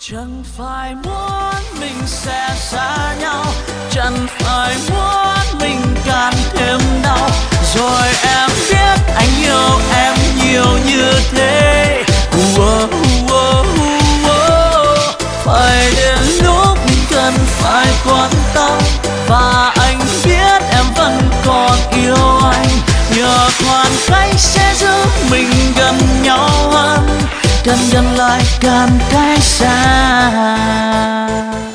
Chẳng phải muốn mình sẽ xa nhau, chẳng phải muốn mình càng thêm đau. Rồi em biết anh yêu em nhiều như thế. Phải đến lúc cần phải quan tâm, và anh biết em vẫn còn yêu anh. Nhờ khoảng cách sẽ giữ mình gần nhau hơn, càng gần lại càng cách xa.